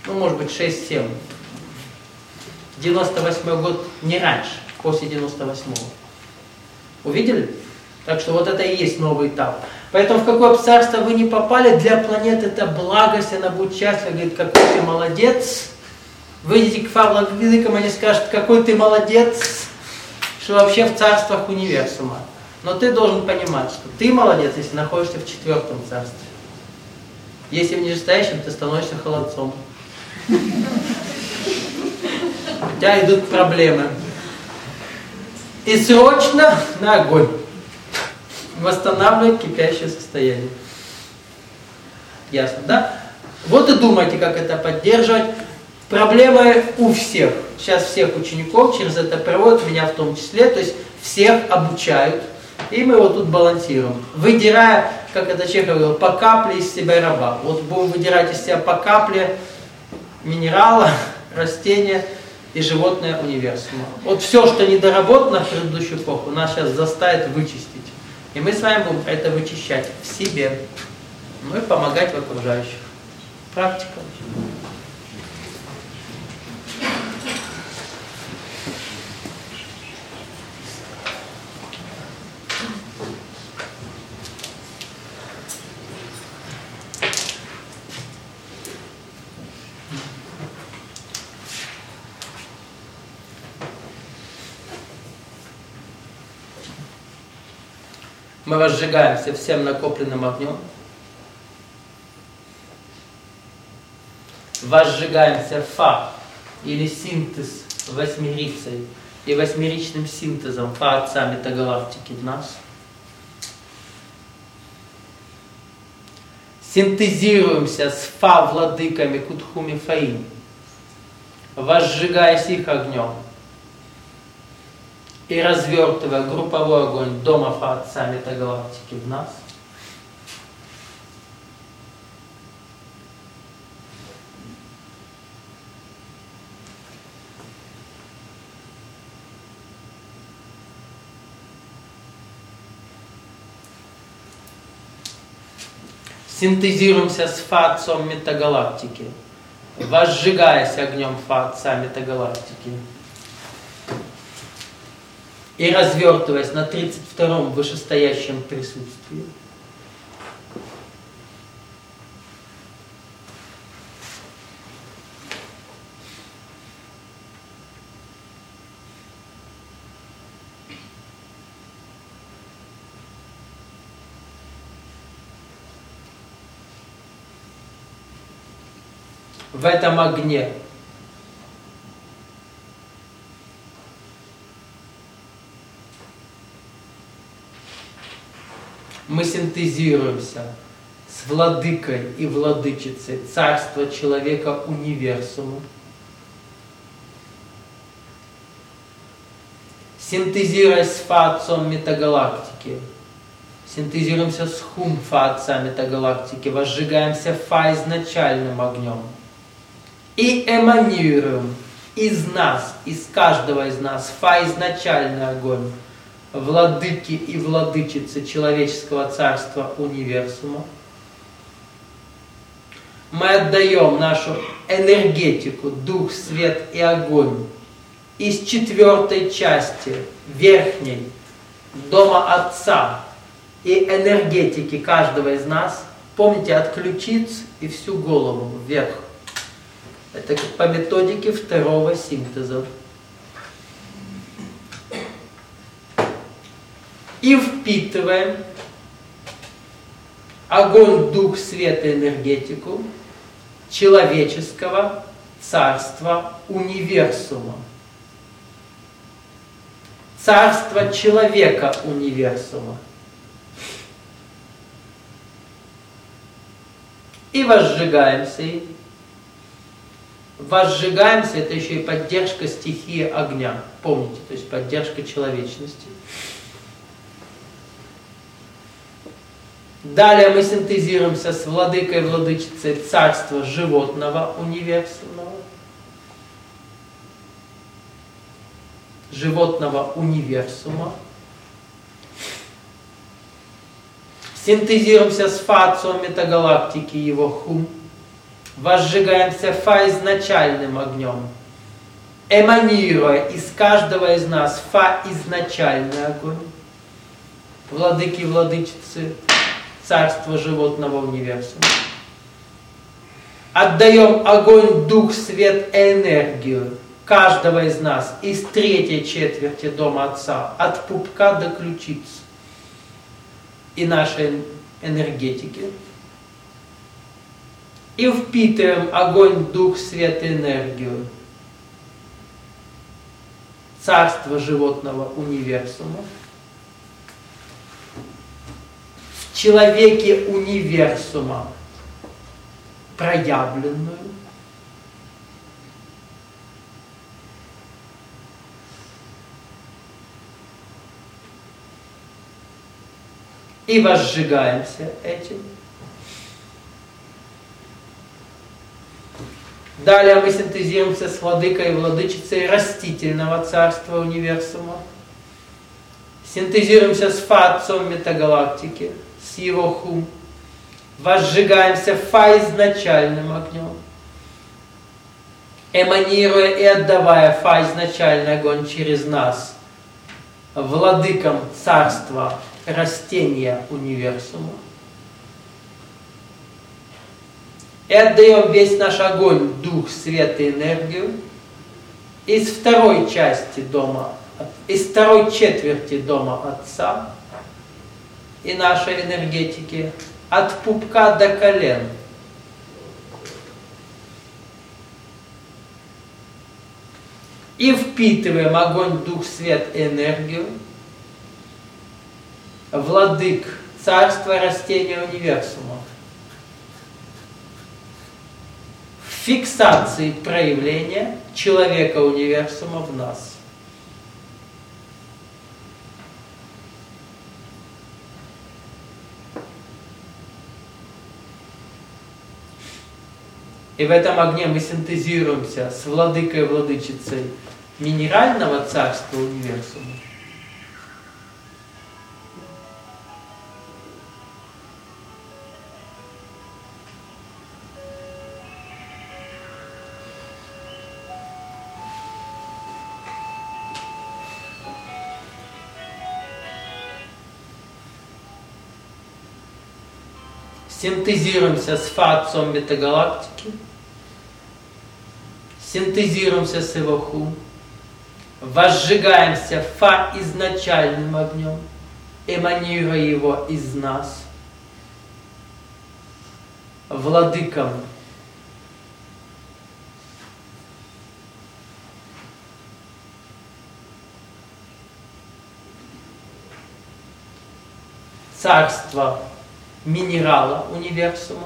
ну, может быть, 6-7. 98 год не раньше, после 98-го. Увидели? Так что вот это и есть новый этап. Поэтому в какое бы царство вы ни попали, для планеты это благость, она будет счастлива, говорит, какой ты молодец. Выйдете к Фавловидыкам, они скажут, какой ты молодец, что вообще в царствах универсума. Но ты должен понимать, что ты молодец, если находишься в 4-м царстве. Если в нижестоящем, ты становишься холодцом. У тебя идут проблемы. И срочно на огонь. Восстанавливать кипящее состояние. Ясно, да? Вот и думайте, как это поддерживать. Проблемы у всех. Сейчас всех учеников через это проводят, меня в том числе. То есть всех обучают. И мы вот тут балансируем. Выдирая, как это Чехов говорил, по капле из себя раба. Вот будем выдирать из себя по капле минерала, растения и животное универсума. Вот все, что недоработано в предыдущую эпоху, нас сейчас заставит вычистить. И мы с вами будем это вычищать в себе. Ну и помогать в окружающих. Практика. Мы возжигаемся всем накопленным огнем. Возжигаемся фа, или синтез восьмерицей и восьмеричным синтезом фа отца метагалактики в нас. Синтезируемся с фа владыками Кутхуми Фаим, возжигаясь их огнем. И развертывая групповой огонь дома Фа Отца Метагалактики в нас. Синтезируемся с Фа Отцом Метагалактики, возжигаясь огнем Фа Отца Метагалактики. И развертываясь на 32-м вышестоящем присутствии. В этом огне мы синтезируемся с владыкой и владычицей царства человека универсума. Синтезируясь с Фа Отцом Метагалактики, синтезируемся с Хум Фа Отца Метагалактики, возжигаемся Фа изначальным огнем и эманируем из нас, из каждого из нас Фа изначальный огонь, владыки и владычицы человеческого царства универсума. Мы отдаем нашу энергетику, дух, свет и огонь из 4-й части, верхней, дома Отца и энергетики каждого из нас. Помните, от ключиц и всю голову вверх. Это по методике 2-го синтеза. И впитываем огонь, дух, свет и энергетику человеческого царства универсума. Царство человека универсума. И возжигаемся им. Возжигаемся, это еще и поддержка стихии огня. Помните, то есть поддержка человечности. Далее мы синтезируемся с владыкой и владычицей царства животного универсального. Животного универсума. Синтезируемся с Фа Отцом Метагалактики, его Хум. возжигаемся фа-изначальным огнем, эманируя из каждого из нас фа-изначальный огонь, владыки и владычицы царства животного универсума. Отдаем огонь, дух, свет, энергию каждого из нас из третьей четверти дома Отца, от пупка до ключиц и нашей энергетики. И впитываем огонь, дух, свет, энергию царства животного универсума в человеке универсума проявленную, и возжигаемся этим. Далее мы синтезируемся с владыкой и владычицей растительного царства универсума. Синтезируемся с Фа-отцом метагалактики, с его хум. Возжигаемся фа-изначальным огнем, эманируя и отдавая фа-изначальный огонь через нас владыкам царства растения универсума. И отдаем весь наш огонь, дух, свет и энергию из второй части дома, из второй четверти дома Отца и нашей энергетики от пупка до колен. И впитываем огонь, дух, свет и энергию владык царства растения универсума в фиксации проявления человека универсума в нас. И в этом огне мы синтезируемся с владыкой и владычицей минерального царства универсума. Синтезируемся с Фа-отцом метагалактики. Синтезируемся с его хум. Возжигаемся фа-изначальным огнем, эманируя его из нас, владыкам царства минерала универсума,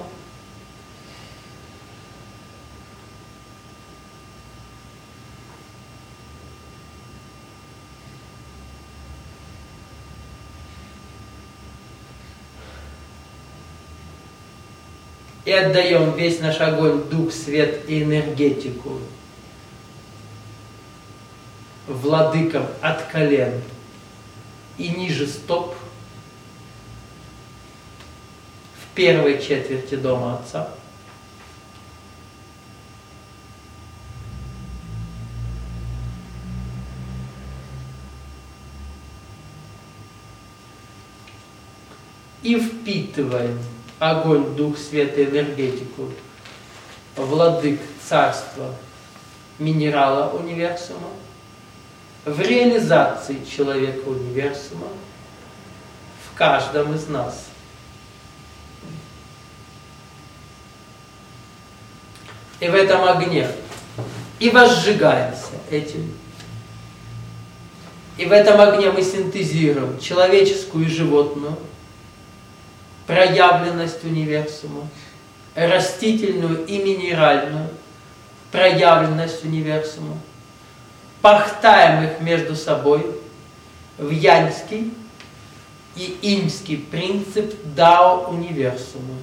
и отдаем весь наш огонь, дух, свет и энергетику владыкам от колен и ниже стоп в первой четверти дома Отца. И впитываем огонь, дух, свет и энергетику владык царства минерала универсума в реализации человека универсума в каждом из нас. И в этом огне и возжигаемся этим. И в этом огне мы синтезируем человеческую и животную проявленность универсума, растительную и минеральную проявленность универсума, пахтаем их между собой в яньский и иньский принцип дао универсума.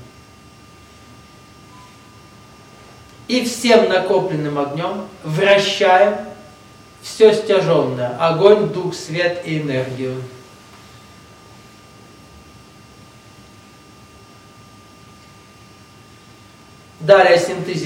И всем накопленным огнем вращаем все стяженное: огонь, дух, свет и энергию. Далее синтезируем.